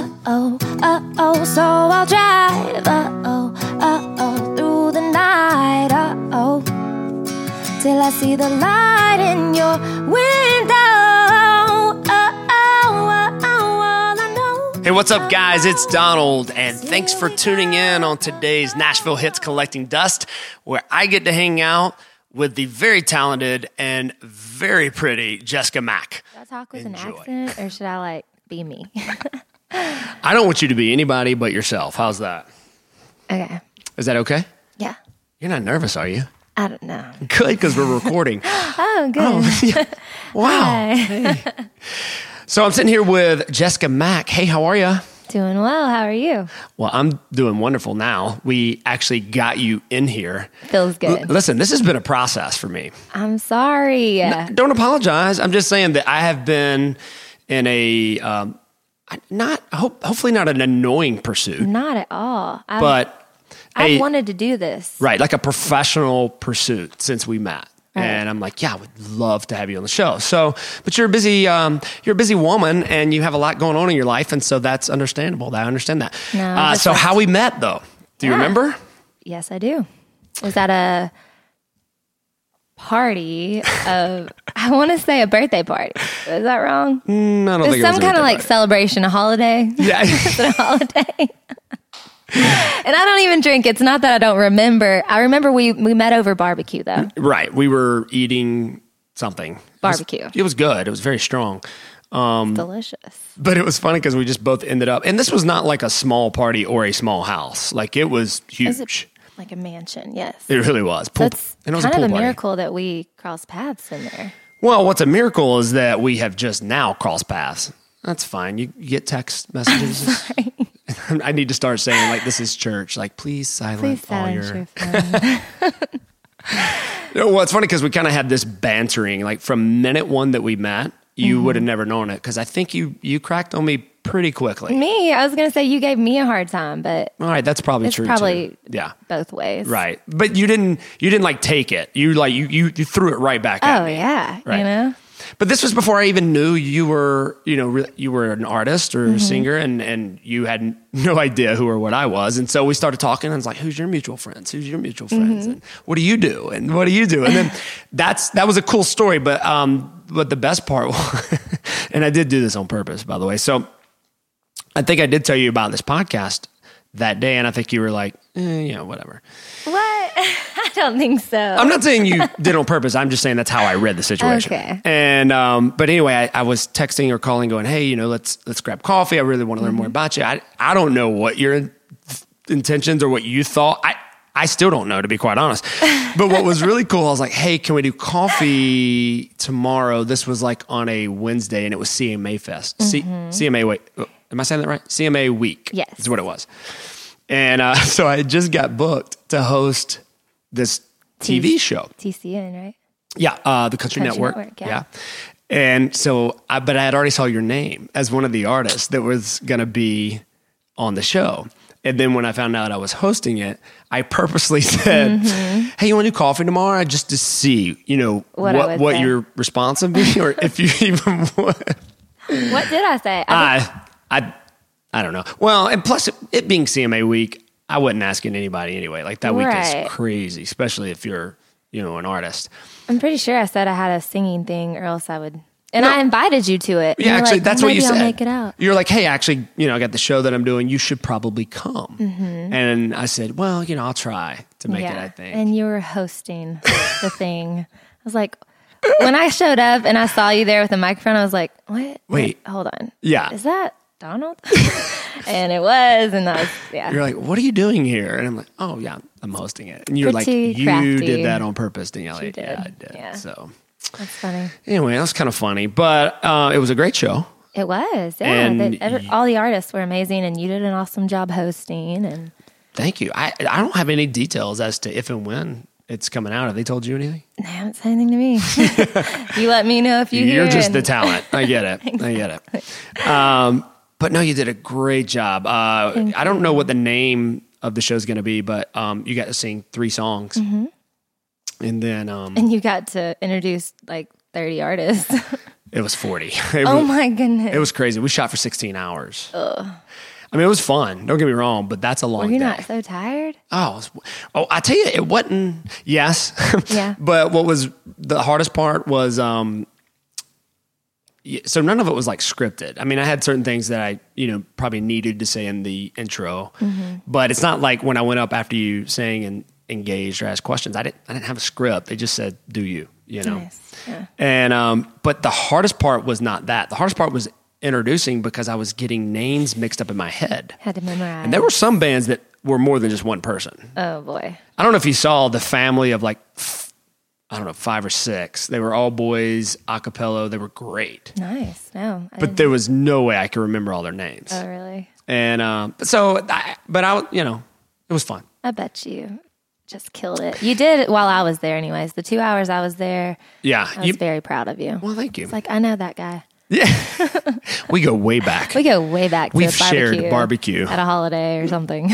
So I'll drive, through the night, till I see the light in your window. All I know. Hey, what's up, guys? It's Donald, and thanks for tuning in on today's Nashville Hits Collecting Dust, where I get to hang out with the very talented and very pretty Jessica Mack. Should I talk with an accent, or should I, be me? I don't want you to be anybody but yourself. How's that? Okay. Is that okay? Yeah. You're not nervous, are you? I don't know. Good, because we're recording. Oh, good. Oh, yeah. Wow. Hi. Hey. So I'm sitting here with Jessica Mack. Hey, how are you? Doing well. How are you? Well, I'm doing wonderful now. We actually got you in here. Feels good. Listen, this has been a process for me. I'm sorry. No, don't apologize. I'm just saying that I have been in a hopefully not an annoying pursuit, Not at all. but I've wanted to do this. right, like a professional pursuit since we met. Right. And I'm like, yeah, I would love to have you on the show. So, but you're a busy woman, and you have a lot going on in your life, and so that's understandable. I understand that. No, so how we met, though? Do you remember? Yes, I do. Was at a party of, I want to say a birthday party. Is that wrong? I don't It's think it was some a kind of birthday party. celebration, a holiday. Yeah. It's a holiday. And I don't even drink. It's not that I don't remember. I remember we met over barbecue, though. Right. We were eating something. Barbecue. It was good. It was very strong. Delicious. But it was funny because we just both ended up, and this was not like a small party or a small house. Like it was huge. Is it like a mansion? Yes. It really was. That's and it was kind a pool of a party. miracle that we crossed paths in there. Well, what's a miracle is that we have just now crossed paths. That's fine. You get text messages. I need to start saying like, this is church. Like, please silence all your phone. Well, it's funny because we kind of had this bantering. Like from minute one that we met, you would have never known it because I think you cracked on me pretty quickly. Me, I was going to say you gave me a hard time, but All right, that's probably it's true. probably too. Yeah, both ways. right. But you didn't like take it. You threw it right back at Oh me. yeah, Right. you know. But this was before I even knew you were, you were an artist or a singer, and you had no idea who or what I was. And so we started talking, and I was like, "Who's your mutual friends? Who's your mutual friends? And what do you do? And what do you do?" And then that was a cool story. But the best part was, and I did do this on purpose, by the way. So I think I did tell you about this podcast that day, and I think you were like, whatever. What? I don't think so. I'm not saying you did on purpose. I'm just saying that's how I read the situation. Okay. And but anyway, I was texting or calling, going, "Hey, let's grab coffee. I really want to learn more about you." I don't know what your intentions or what you thought. I still don't know, to be quite honest. But what was really cool, I was like, "Hey, can we do coffee tomorrow?" This was like on a Wednesday, and it was CMA Fest. CMA. Wait, am I saying that right? CMA Week. Yes, is what it was. And so I just got booked to host this TV show. TCN, right? Yeah, the Country Network. Yeah. And so, but I had already saw your name as one of the artists that was going to be on the show. And then when I found out I was hosting it, I purposely said, "Hey, you want to do coffee tomorrow?" Just to see, what your response would be, or if you even would. What did I say? I don't know. Well, and plus it being CMA week, I wasn't asking anybody anyway. Like that week is crazy, especially if you're, an artist. I'm pretty sure I said I had a singing thing, or else I would. And I invited you to it. Yeah, actually, that's what you said. Maybe I'll make it out. You're like, "Hey, actually, I got the show that I'm doing. You should probably come." And I said, "Well, I'll try to make it, I think." And you were hosting the thing. I was like, when I showed up and I saw you there with a microphone, I was like, "What? Wait. Hold on. Yeah. Is that Donald?" And it was, and I was, You're like, "What are you doing here?" And I'm like, "Oh, yeah, I'm hosting it." And you're Pretty like, "You crafty. did that on purpose, Danielle." She did. Yeah, I did. Yeah. So That's funny. anyway, that was kind of funny, but it was a great show. It was, yeah. And All the artists were amazing, and you did an awesome job hosting. And Thank you. I don't have any details as to if and when it's coming out. Have they told you anything? they haven't said anything to me. You let me know if you hear. You're just and- the talent. I get it. I get it. But no, you did a great job. I don't know what the name of the show is going to be, but you got to sing 3 songs. And then... and you got to introduce like 30 artists. It was 40. Oh my goodness. It was crazy. We shot for 16 hours. I mean, it was fun. Don't get me wrong, but that's a long Were you day. not so tired? I tell you, it wasn't. Yes. Yeah. But what was the hardest part was, so none of it was like scripted. I mean, I had certain things that I, probably needed to say in the intro, but it's not like when I went up after you sang and engaged or asked questions. I didn't have a script. They just said, "Do you?" Nice. Yeah. And but the hardest part was not that. The hardest part was introducing because I was getting names mixed up in my head. Had to memorize. And there were some bands that were more than just one person. Oh boy. I don't know if you saw the family of like, I don't know, 5 or 6. They were all boys, a cappella. They were great. Nice. No. But there was no way I could remember all their names. Oh, really? And it was fun. I bet you just killed it. You did it while I was there anyways. The 2 hours I was there, Yeah. I was very proud of you. Well, thank you. It's like, I know that guy. Yeah. We go way back. We go way back to We've a barbecue shared barbecue. at a holiday or something.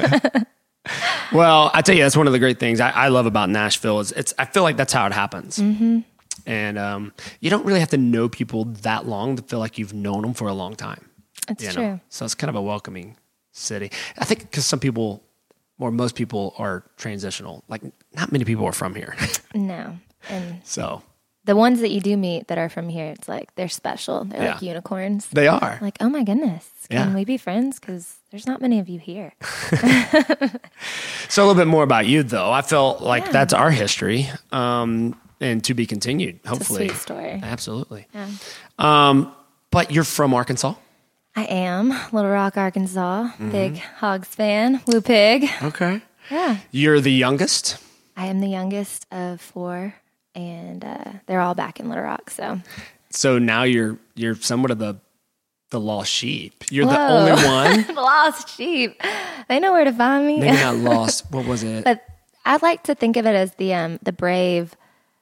Well, I tell you, that's one of the great things I love about Nashville is I feel like that's how it happens. Mm-hmm. And you don't really have to know people that long to feel like you've known them for a long time. It's true. So it's kind of a welcoming city. I think because some people, or most people, are transitional. Like, not many people are from here. No. And So the ones that you do meet that are from here, it's like they're special. They're Yeah. like unicorns. they are. Like, oh my goodness. Can Yeah. we be friends? Because there's not many of you here. So a little bit more about you, though. I felt like that's our history, and to be continued, It's a hopefully. sweet story. Absolutely. Yeah. But you're from Arkansas? I am Little Rock, Arkansas. Big Hogs fan. Woo Pig. Okay. Yeah. You're the youngest? I am the youngest of 4, and they're all back in Little Rock. So So now you're somewhat of the lost sheep. You're the Whoa. only one. Lost sheep. They know where to find me. Maybe not lost. What was it? But I'd like to think of it as the brave.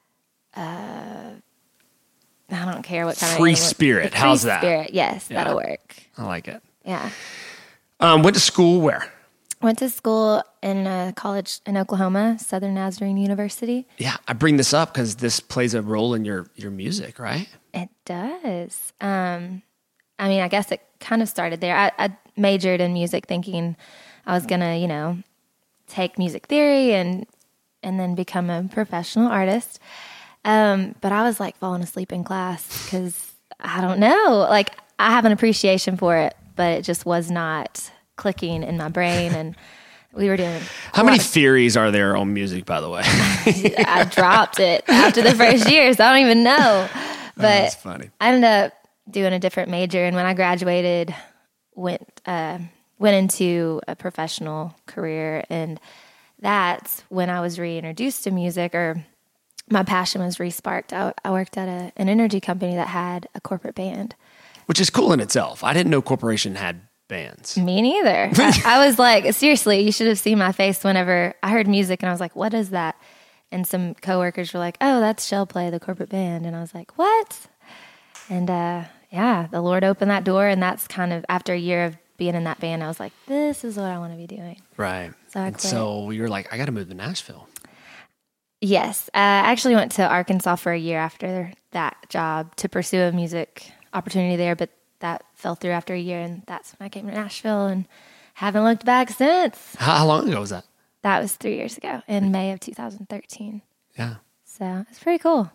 I don't care what kind Free of spirit. the How's free that? Spirit. Yes, Yeah. that'll work. I like it. Yeah. Went to school where? Went to school in a college in Oklahoma, Southern Nazarene University. Yeah, I bring this up because this plays a role in your music, right? It does. I mean, I guess it kind of started there. I majored in music thinking I was going to, take music theory and then become a professional artist. But I was like falling asleep in class because I don't know. Like, I have an appreciation for it, but it just was not clicking in my brain. And we were doing. How many theories are there on music, by the way? I dropped it after the first year, so I don't even know. But That's funny. I ended up doing a different major, and when I graduated, went into a professional career, and that's when I was reintroduced to music, or my passion was resparked. I worked at an energy company that had a corporate band. Which is cool in itself. I didn't know corporation had bands. Me neither. I was like, seriously, you should have seen my face whenever I heard music, and I was like, what is that? And some coworkers were like, oh, that's Shell Play, the corporate band. And I was like, what? And the Lord opened that door, and that's kind of, after a year of being in that band, I was like, this is what I want to be doing. Right. So I And quit. so you're like, I got to move to Nashville. Yes. I actually went to Arkansas for a year after that job to pursue a music opportunity there, but that fell through after a year, and that's when I came to Nashville and haven't looked back since. How long ago was that? That was 3 years ago in May of 2013. Yeah. So it's pretty cool.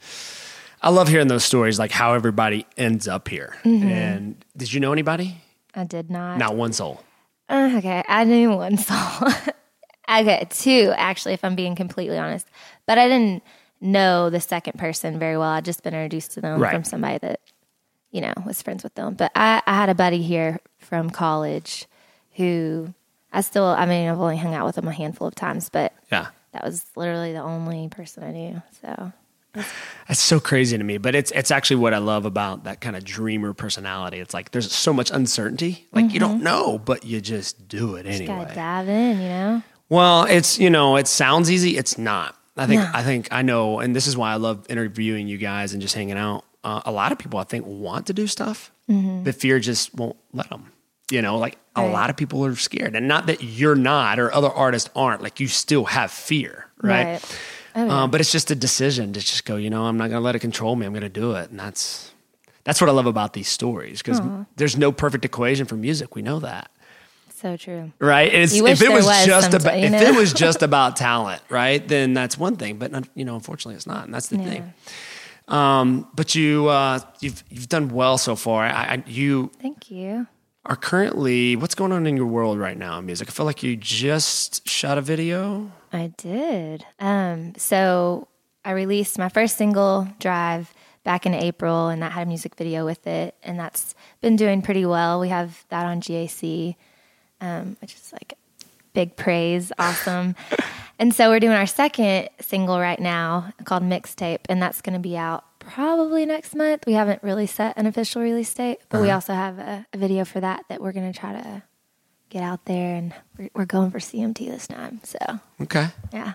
I love hearing those stories, like how everybody ends up here. Mm-hmm. And did you know anybody? I did not. Not one soul. Okay, I knew one soul. Okay, 2, actually, if I'm being completely honest. But I didn't know the second person very well. I'd just been introduced to them Right. from somebody that, was friends with them. But I had a buddy here from college who I've only hung out with him a handful of times, but Yeah. that was literally the only person I knew. So That's so crazy to me, but it's actually what I love about that kind of dreamer personality. It's like there's so much uncertainty. Like you don't know, but you just do it just anyway. gotta dive in, Well, it's it sounds easy. It's not. I think I know, and this is why I love interviewing you guys and just hanging out. A lot of people I think want to do stuff, but fear just won't let them. A Right. lot of people are scared, and not that you're not or other artists aren't. Like you still have fear, right? But it's just a decision to just go, I'm not going to let it control me. I'm going to do it. And that's what I love about these stories, because there's no perfect equation for music. We know that. So true. Right? If You wish it was there was just some- about you know? if it was just about talent, right? Then that's one thing, but unfortunately it's not. And that's the thing. But you've done well so far. You Thank you. are currently, what's going on in your world right now in music? I feel like you just shot a video. I did. So I released my first single, Drive, back in April, and that had a music video with it, and that's been doing pretty well. We have that on GAC, which is like big praise, awesome. And so we're doing our second single right now called Mixtape, and that's going to be out probably next month. We haven't really set an official release date, but we also have a video for that we're going to try to get out there, and we're going for CMT this time. So Okay. yeah.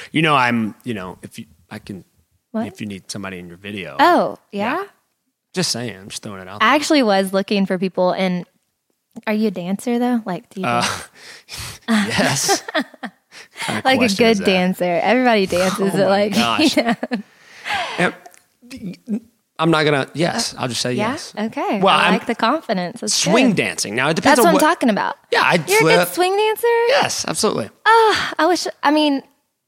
If you need somebody in your video. Oh yeah. Just saying, I'm just throwing it out I actually was looking for people, and are you a dancer though? Like, do you dance? Yes. Kind of like a question is good that? dancer? Everybody dances, Oh but my like, gosh. you know. I'm not gonna. Yes, I'll just say Yeah. yes. Okay. Well, I I'm like the confidence. That's swing good. dancing. Now it depends That's on what what I'm talking about. Yeah, I'd You're flip. a good swing dancer. Yes, absolutely. I wish. I mean,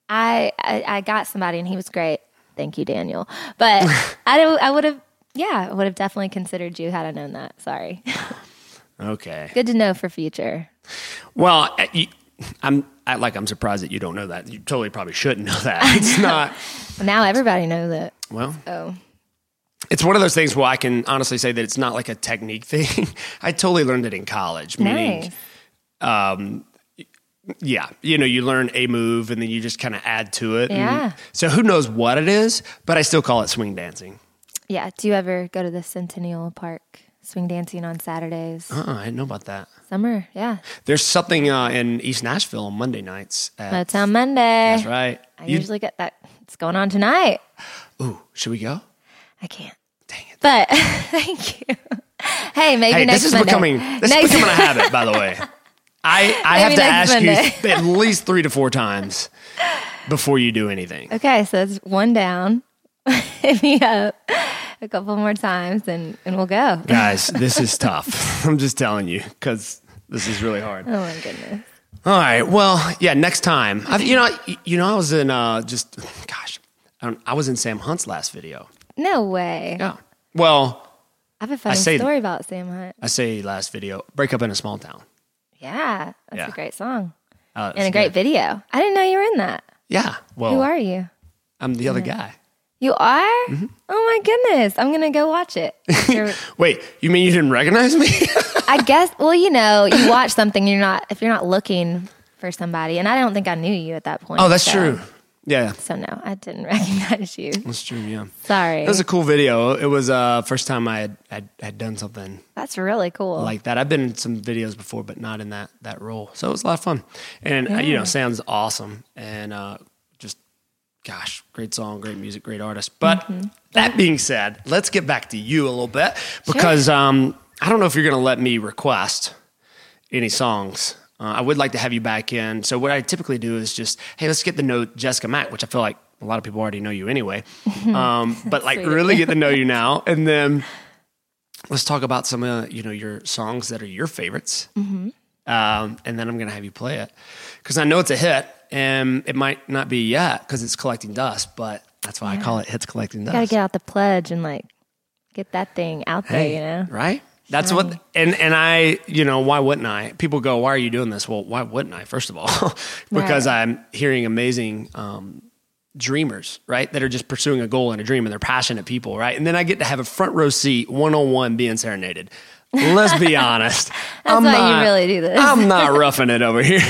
I got somebody, and he was great. Thank you, Daniel. But I would have. Yeah, I would have definitely considered you had I known that. Sorry. Okay. Good to know for future. Well, I'm surprised that you don't know that. You totally probably shouldn't know that. It's not. Now everybody knows it. Well, Oh. it's one of those things where I can honestly say that it's not like a technique thing. I totally learned it in college. Meaning, Nice. yeah, you learn a move and then you just kind of add to it. Yeah. So who knows what it is, but I still call it swing dancing. Yeah. Do you ever go to the Centennial Park swing dancing on Saturdays? I didn't know about that. Summer, yeah. There's something in East Nashville on Monday nights. Motown Monday. That's right. I usually get that. It's going on tonight. Ooh, should we go? I can't. Dang it. But thank you. Hey, maybe Hey, next this is Monday. becoming a habit, by the way. I have to next ask Monday. you at least 3 to 4 times before you do anything. Okay, so it's one down. Hit me up a couple more times, and we'll go. Guys, this is tough. I'm just telling you, because this is really hard. Oh my goodness. All right. Well, yeah, next time. I was in I was in Sam Hunt's last video. No way. Yeah. Well, I have a funny say- story about Sam Hunt. I say last video, Break Up in a Small Town. Yeah, that's Yeah. a great song It's and a great good. video. I didn't know you were in that. Yeah. Well, Who are you? I'm the other guy. You are? Mm-hmm. Oh my goodness. I'm going to go watch it. Wait, you mean you didn't recognize me? I guess, well, you watch something, if you're not looking for somebody, and I don't think I knew you at that point. Oh, that's so- true. Yeah, So no, I didn't recognize you. that's true. Yeah. Sorry. It was a cool video. It was first time I had done something That's really cool. like that. I've been in some videos before, but not in that role. So it was a lot of fun. And, Sam's awesome. And gosh, great song, great music, great artist. But that being said, let's get back to you a little bit because I don't know if you're going to let me request any songs. I would like to have you back in. So what I typically do is just, hey, let's get to know Jessica Mack, which I feel like a lot of people already know you anyway. But like Sweet. really get to know you now. And then let's talk about some of your songs that are your favorites. And then I'm going to have you play it because I know it's a hit and it might not be yet because it's collecting dust, but that's why I call it Hits Collecting Dust. Got to get out the pledge and get that thing out there, Right? That's what, and I, why wouldn't I? People go, why are you doing this? Well, why wouldn't I? First of all, because I'm hearing amazing dreamers, right? That are just pursuing a goal and a dream and they're passionate people, right? And then I get to have a front row seat, one-on-one being serenaded. Let's be honest. That's why you really do this. I'm not roughing it over here.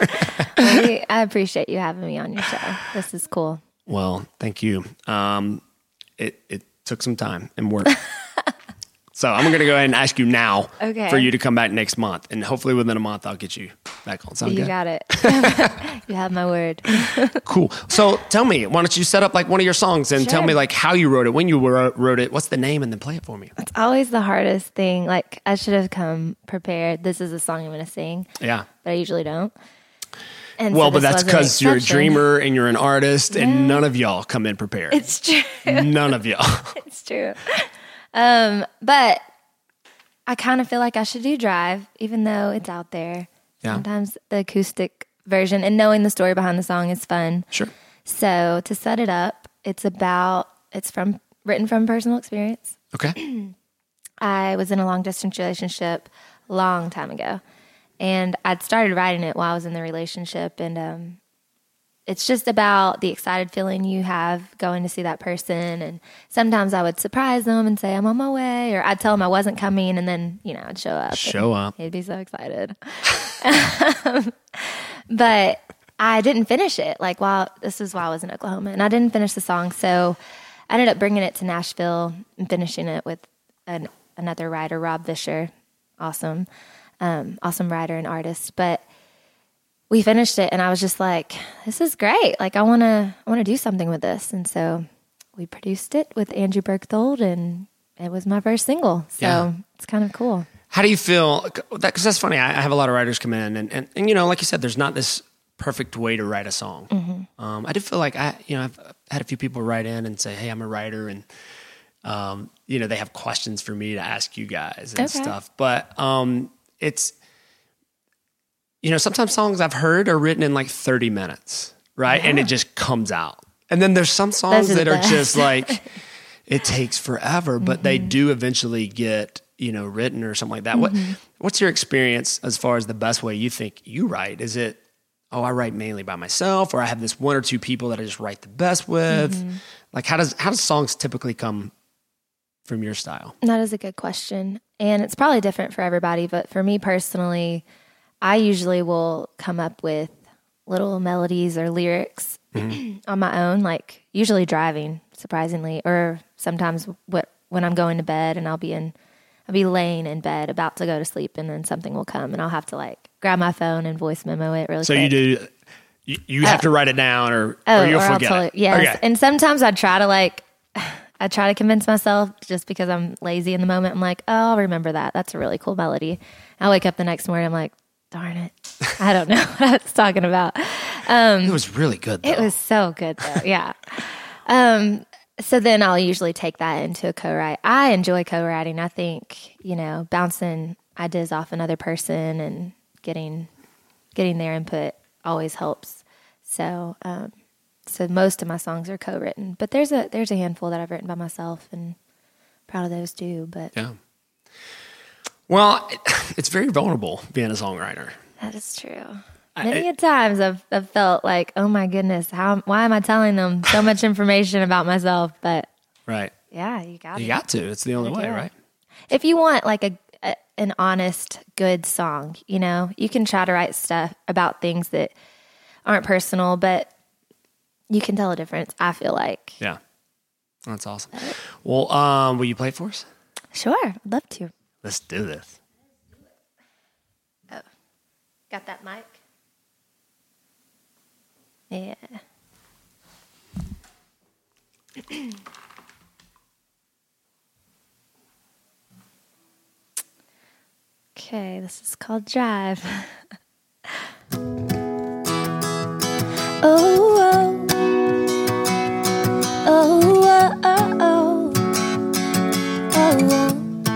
I appreciate you having me on your show. This is cool. Well, thank you. It took some time and work. So I'm going to go ahead and ask you now for you to come back next month. And hopefully within a month, I'll get you back on. Sound You good? got it. You have my word. Cool. So tell me, why don't you set up one of your songs and tell me how you wrote it, when you wrote it, what's the name, and then play it for me. It's always the hardest thing. I should have come prepared. This is a song I'm going to sing. Yeah. But I usually don't. And well, so but this that's was an because you're a exception. dreamer and you're an artist, and none of y'all come in prepared. It's true. None of y'all. It's true. But I kind of feel like I should do Drive, even though it's out there. Yeah. Sometimes the acoustic version and knowing the story behind the song is fun. Sure. So to set it up, it's written from personal experience. Okay. I was in a long distance relationship a long time ago, and I'd started writing it while I was in the relationship, and it's just about the excited feeling you have going to see that person. And sometimes I would surprise them and say I'm on my way, or I'd tell them I wasn't coming, and then I'd show up. Show up. He'd be so excited. But I didn't finish it. This was while I was in Oklahoma, and I didn't finish the song, so I ended up bringing it to Nashville and finishing it with another writer, Rob Vischer, awesome writer and artist. But we finished it, and I was just like, "This is great! I want to do something with this." And so we produced it with Andrew Bergthold, and it was my first single. So It's kind of cool. How do you feel? Because that's funny. I have a lot of writers come in, and like you said, there's not this perfect way to write a song. Mm-hmm. I did feel like I've had a few people write in and say, "Hey, I'm a writer," and they have questions for me to ask you guys and stuff. But it's sometimes songs I've heard are written in 30 minutes, right? Yeah. And it just comes out. And then there's some songs that are just it takes forever, but they do eventually get written or something like that. What's your experience as far as the best way you think you write? Is it, I write mainly by myself, or I have this one or two people that I just write the best with? How does songs typically come from your style? That is a good question. And it's probably different for everybody, but for me personally, I usually will come up with little melodies or lyrics on my own, usually driving, surprisingly, or sometimes when I'm going to bed, and I'll be laying in bed about to go to sleep, and then something will come, and I'll have to grab my phone and voice memo it really quick. So you have to write it down, or you'll forget it. Yes. Okay. And sometimes I try to convince myself, just because I'm lazy in the moment. I'm like, I'll remember that. That's a really cool melody. I wake up the next morning, I'm like, darn it, I don't know what I was talking about. It was really good, though. It was so good, though. Yeah. So then I'll usually take that into a co-write. I enjoy co-writing. I think, bouncing ideas off another person and getting their input always helps. So most of my songs are co-written, but there's a handful that I've written by myself, and proud of those too. But yeah. Well, it's very vulnerable being a songwriter. That is true. Many times I've felt like, oh my goodness, why am I telling them so much information about myself? But right. Yeah, you got to. It's the only way, right? If you want an honest, good song, you can try to write stuff about things that aren't personal, but you can tell a difference, I feel like. Yeah. That's awesome. Well, will you play it for us? Sure, I'd love to. Let's do this. Oh, got that mic? Yeah. Okay, this is called Drive. Oh, oh, oh, oh, oh, oh.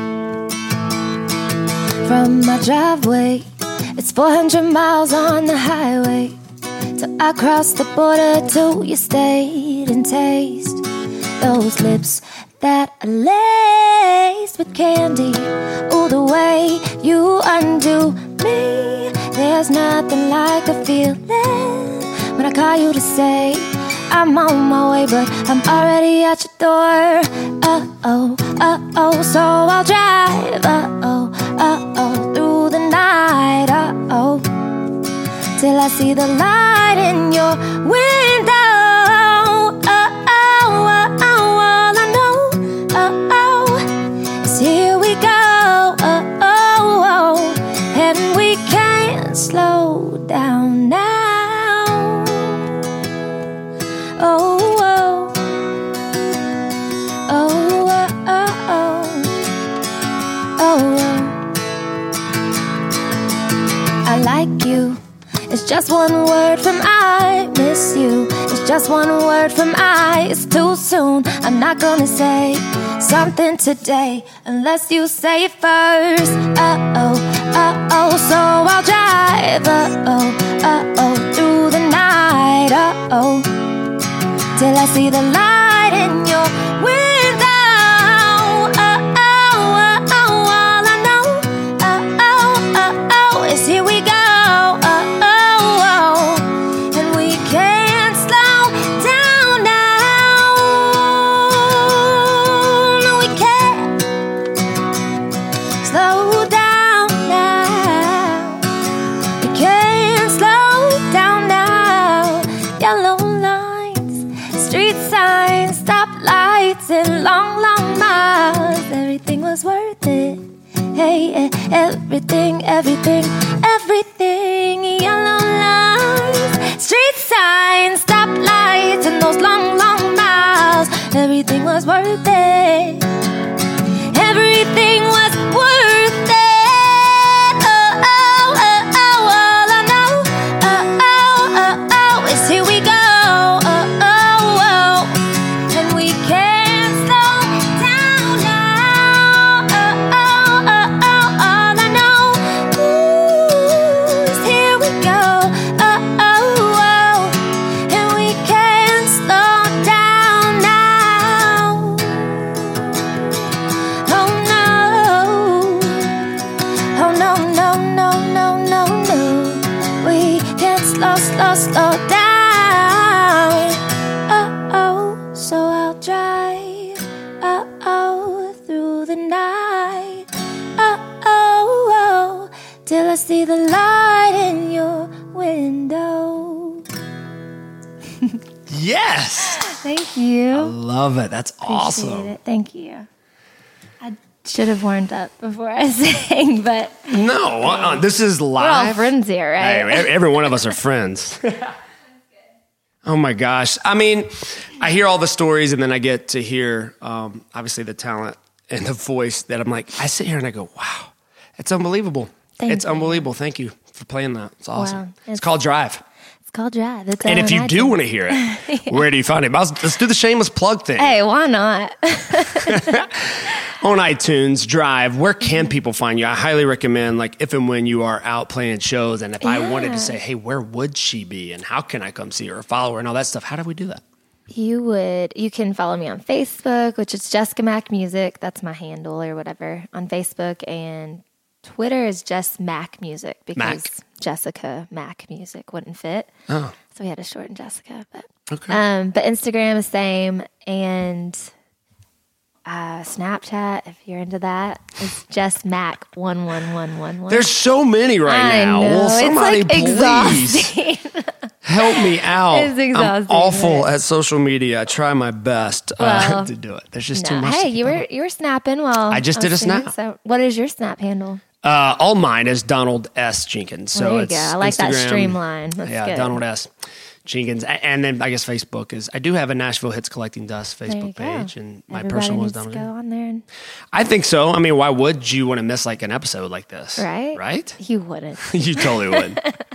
From my driveway, it's 400 miles on the highway till I cross the border to your state and taste those lips that are laced with candy. Oh, the way you undo me, there's nothing like a feeling when I call you to say I'm on my way, but I'm already at your door. Oh, so I'll drive, through the night, till I see the light in your window. All I know is here we go, and we can't slow down now. I like you It's just one word from I miss you. It's just one word from I. It's too soon. I'm not gonna say something today unless you say it first. So I'll drive through the night, till I see the light in your window. All I know is here we go. And we can't slow down now. No, we can't slow down now. We can't slow down now. Yellow lines, street signs, stoplights, and long, long miles. Everything was worth it. Hey, everything, everything, everything. Yellow lines, street signs, stoplights, and those long, long miles. Everything was worth it. Everything was worth it. All I know is here we go. And we can't slow down now. All I know is here we go. And we can't slow down now. Oh no. Oh no, no, no, no, no, no. We can't slow down. So I'll drive through the night. Till I see the light in your window. Yes. Thank you. Love it. That's awesome. Appreciate it. Thank you. I should have warmed up before I sang, but No, this is we're all live. friends here, right? Hey, every one of us are friends. Oh my gosh. I mean, I hear all the stories and then I get to hear, obviously, the talent and the voice that I'm like, I sit here and I go, wow, it's unbelievable. Thank you. Unbelievable. Thank you for playing that. It's awesome. Wow. It's called Drive. It's called Drive. It's And on if you do iTunes. want to hear it, where do you find it? Let's do the shameless plug thing. Hey, why not? On iTunes, Drive, where can people find you? I highly recommend, like, if and when you are out playing shows, and if I wanted to say, hey, where would she be, and how can I come see her or follow her and all that stuff, how do we do that? You can follow me on Facebook, which is Jessica Mac Music. That's my handle or whatever on Facebook. And Twitter is just Mac Music because Mac. Jessica Mac Music wouldn't fit. Oh, So we had to shorten Jessica. But okay. but Instagram is same. And Snapchat, if you're into that, it's just Mac 11111. There's so many right I now. know. Well, somebody it's like please exhausting. help me out. It's exhausting, I'm awful but- at social media. I try my best Well, to do it. There's just No. too much. Hey, to you were snapping while I just was did a singing, snap. So what is your snap handle? All mine is Donald S. Jenkins. So There you it's go. I like that Instagram. streamline. That's Yeah, good. Donald S. Jenkins. And then I guess Facebook is, I do have a Nashville Hits Collecting Dust There you Facebook go. page, and my Everybody personal is needs to Donald. go on there, and, I think so. I mean, why would you want to miss like an episode like this? right? Right? You wouldn't. You totally would.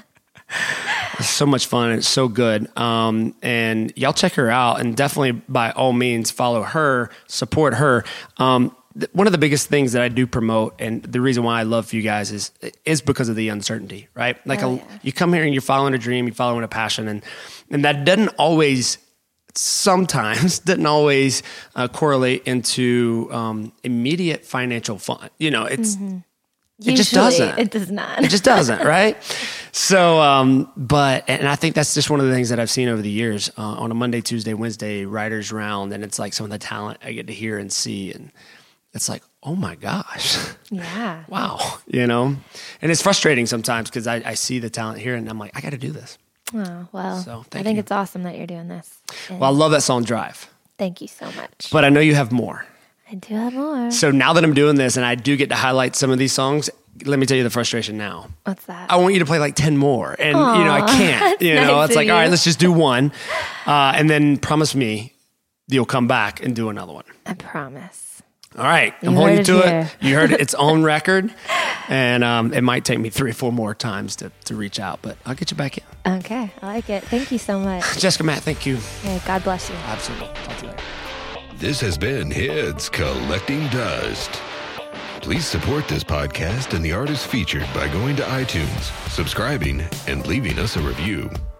It's so much fun. It's so good. And y'all check her out, and definitely by all means follow her, support her. One of the biggest things that I do promote, and the reason why I love you guys is because of the uncertainty, right? Like you come here and you're following a dream, you're following a passion, and that doesn't always, sometimes doesn't always correlate into immediate financial fun. You know, it's. It just doesn't. It does not. It just doesn't, right? So, and I think that's just one of the things that I've seen over the years on a Monday, Tuesday, Wednesday writers round, and it's like some of the talent I get to hear and see, and it's like, oh my gosh, Yeah. wow, you know. And it's frustrating sometimes because I see the talent here, and I'm like, I got to do this. Oh, well, So, I thank think you. it's awesome that you're doing this. And Well, I love that song, Drive, thank you so much. but I know you have more. I do have more. So now that I'm doing this, and I do get to highlight some of these songs, let me tell you the frustration now. What's that? I want you to play like 10 more. And, I can't. that's You know, nice it's of like, all right, you. let's just do one. And then promise me you'll come back and do another one. I promise. All right. You I'm holding you heard it to here. it. You heard its own record. And it might take me 3 or 4 more times to reach out, but I'll get you back in. Okay. I like it. Thank you so much. Jessica, Matt, thank you. Yeah, God bless you. Absolutely. Talk to you later. This has been Heads Collecting Dust. Please support this podcast and the artists featured by going to iTunes, subscribing, and leaving us a review.